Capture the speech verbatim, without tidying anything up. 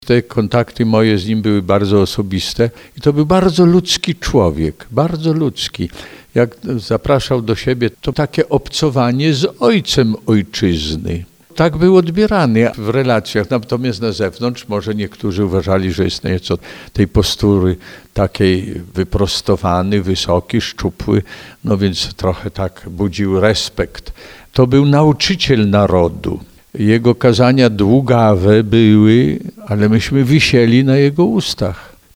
Te kontakty moje z nim były bardzo osobiste i to był bardzo ludzki człowiek, bardzo ludzki. Jak zapraszał do siebie, to takie obcowanie z ojcem ojczyzny. Tak był odbierany w relacjach, natomiast na zewnątrz może niektórzy uważali, że jest nieco tej postury takiej wyprostowany, wysoki, szczupły, no więc trochę tak budził respekt. To był nauczyciel narodu. Jego kazania długawe były, ale myśmy wisieli na jego ustach.